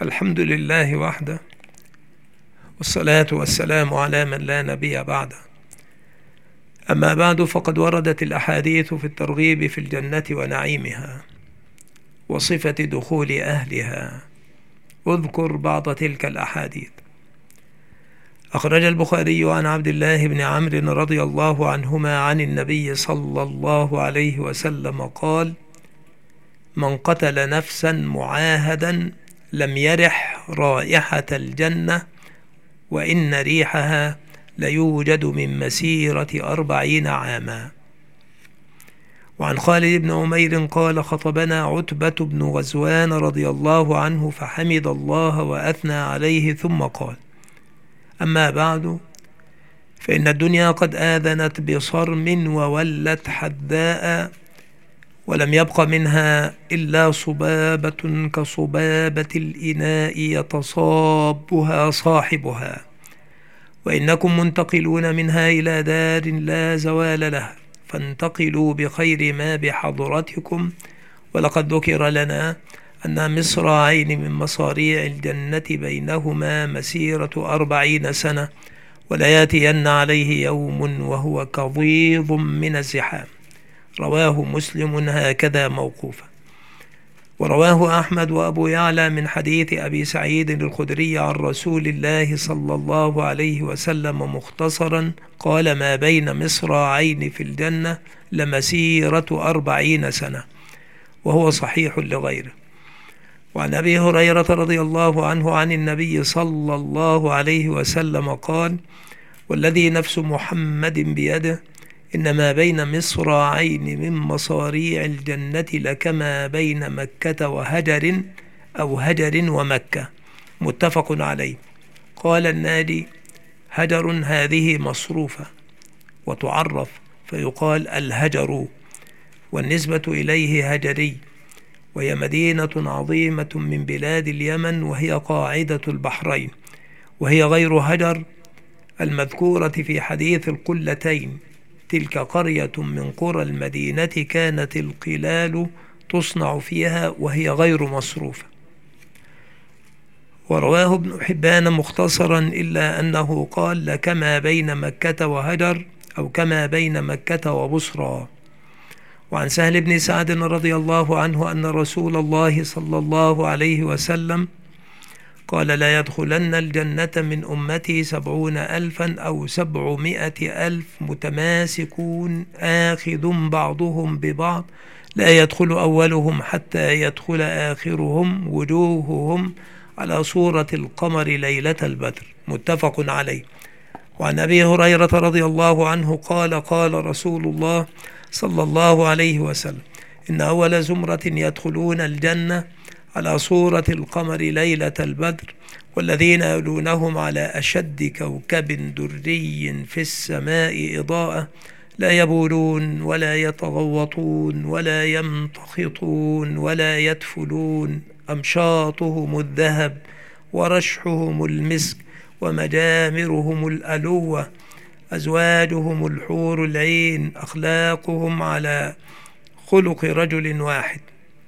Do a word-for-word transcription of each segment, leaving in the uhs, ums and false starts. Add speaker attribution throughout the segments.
Speaker 1: الحمد لله وحده، والصلاة والسلام على من لا نبي بعده. أما بعد، فقد وردت الأحاديث في الترغيب في الجنة ونعيمها وصفة دخول أهلها. اذكر بعض تلك الأحاديث. أخرج البخاري عن عبد الله بن عمرو رضي الله عنهما عن النبي صلى الله عليه وسلم قال: من قتل نفسا معاهدا لم يرح رائحة الجنة، وإن ريحها ليوجد من مسيرة أربعين عاما. وعن خالد بن عمير قال: خطبنا عتبة بن غزوان رضي الله عنه فحمد الله وأثنى عليه ثم قال: أما بعد، فإن الدنيا قد آذنت بصرم وولت حداء، ولم يبق منها إلا صبابة كصبابة الإناء يتصابها صاحبها، وإنكم منتقلون منها إلى دار لا زوال لها، فانتقلوا بخير ما بحضرتكم. ولقد ذكر لنا أن مصراعين من مصاريع الجنة بينهما مسيرة أربعين سنة، ولا يأتين عليه يوم وهو كظيظ من الزحام. رواه مسلم هكذا موقوفا. ورواه أحمد وأبو يعلى من حديث أبي سعيد الخدري عن رسول الله صلى الله عليه وسلم مختصرا قال: ما بين مصراعين في الجنة لمسيرة أربعين سنة، وهو صحيح لغيره. وعن أبي هريرة رضي الله عنه عن النبي صلى الله عليه وسلم قال: والذي نفس محمد بيده إنما بين مصراعين من مصاريع الجنة لكما بين مكة وهجر أو هجر ومكة. متفق عليه. قال النادي: هجر هذه مصروفة وتعرف فيقال الهجر، والنسبة إليه هجري، وهي مدينة عظيمة من بلاد اليمن، وهي قاعدة البحرين، وهي غير هجر المذكورة في حديث القلتين. تلك قرية من قرى المدينة كانت القلال تصنع فيها، وهي غير مصروفة. ورواه ابن حبان مختصرا، إلا أنه قال: لكما بين مكة وهجر، أو كما بين مكة وبصرى. وعن سهل بن سعد رضي الله عنه أن رسول الله صلى الله عليه وسلم قال: لا يدخلن الجنة من أمتي سبعون ألفا أو سبعمائة ألف متماسكون آخذ بعضهم ببعض، لا يدخل أولهم حتى يدخل آخرهم، وجوههم على صورة القمر ليلة البدر. متفق عليه. وعن أبي هريرة رضي الله عنه قال: قال رسول الله صلى الله عليه وسلم: إن أول زمرة يدخلون الجنة على صورة القمر ليلة البدر، والذين يلونهم على أشد كوكب دري في السماء إضاءة، لا يبولون ولا يتغوطون ولا يمتخطون ولا يدفلون، أمشاطهم الذهب ورشحهم المسك ومجامرهم الألوة، أزواجهم الحور العين، أخلاقهم على خلق رجل واحد،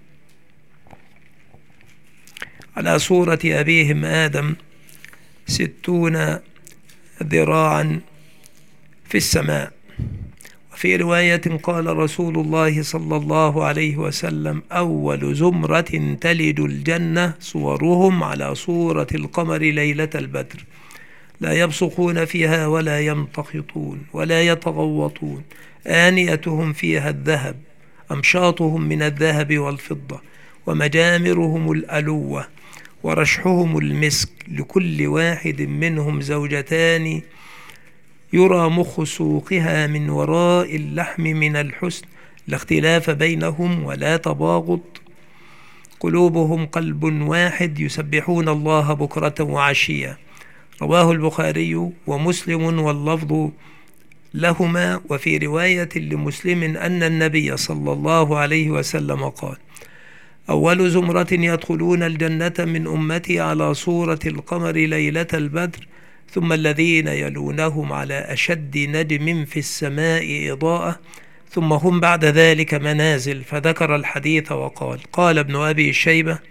Speaker 1: على صورة أبيهم آدم، ستون ذراعا في السماء. وفي رواية قال رسول الله صلى الله عليه وسلم: أول زمرة تلد الجنة صورهم على صورة القمر ليلة البدر، لا يبصقون فيها ولا يمتخطون ولا يتغوطون، آنيتهم فيها الذهب، أمشاطهم من الذهب والفضة، ومجامرهم الألوة، ورشحهم المسك، لكل واحد منهم زوجتان يرى مخ سوقها من وراء اللحم من الحسن، لا اختلاف بينهم ولا تباغض، قلوبهم قلب واحد، يسبحون الله بكرة وعشيا. رواه البخاري ومسلم واللفظ لهما. وفي رواية لمسلم أن النبي صلى الله عليه وسلم قال: أول زمرة يدخلون الجنة من أمتي على صورة القمر ليلة البدر، ثم الذين يلونهم على أشد نجم في السماء إضاءة، ثم هم بعد ذلك منازل. فذكر الحديث وقال: قال ابن أبي شيبة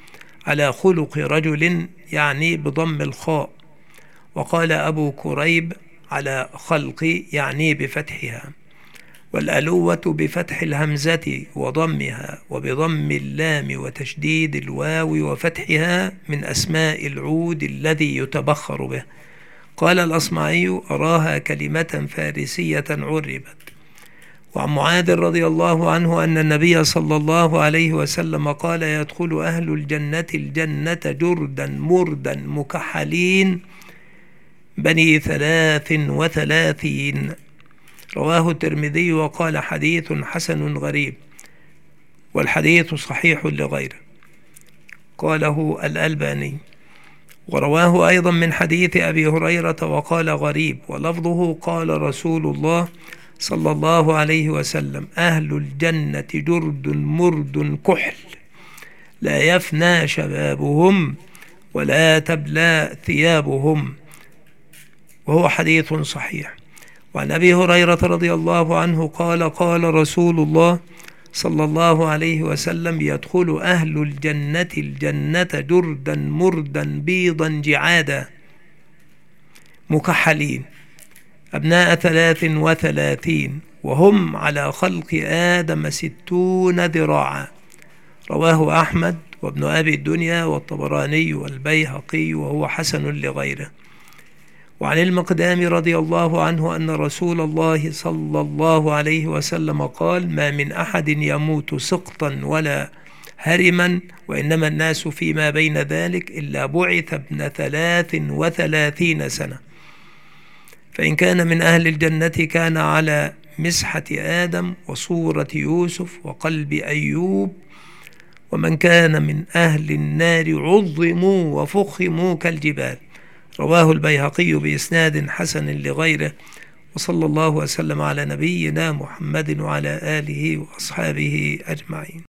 Speaker 1: على خلق رجل يعني بضم الخاء. وقال أبو كريب على خلق يعني بفتحها. والألوة بفتح الهمزة وضمها وبضم اللام وتشديد الواو وفتحها من أسماء العود الذي يتبخر به. قال الأصمعي أراها كلمة فارسية عربت. وعن معاذ رضي الله عنه أن النبي صلى الله عليه وسلم قال يدخل أهل الجنة الجنة جردا مردا مكحلين بني ثلاث وثلاثين. رواه الترمذي وقال حديث حسن غريب، والحديث صحيح لغيره، قاله الألباني. ورواه أيضا من حديث أبي هريرة وقال غريب، ولفظه قال رسول الله صلى الله عليه وسلم أهل الجنة جرد مرد كحل لا يفنى شبابهم ولا تبلى ثيابهم، وهو حديث صحيح. وعن أبي هريرة رضي الله عنه قال قال رسول الله صلى الله عليه وسلم يدخل أهل الجنة الجنة جردا مردا بيضا جعادا مكحلين أبناء ثلاث وثلاثين وهم على خلق آدم ستون ذراعا. رواه أحمد وابن أبي الدنيا والطبراني والبيهقي وهو حسن لغيره. وعن المقدام رضي الله عنه أن رسول الله صلى الله عليه وسلم قال ما من أحد يموت سقطا ولا هرما وإنما الناس فيما بين ذلك إلا بعث ابن ثلاث وثلاثين سنة، فإن كان من أهل الجنة كان على مسحة آدم وصورة يوسف وقلب أيوب، ومن كان من أهل النار عظموا وفخموا كالجبال. رواه البيهقي بإسناد حسن لغيره. وصلى الله وسلم على نبينا محمد وعلى آله وأصحابه أجمعين.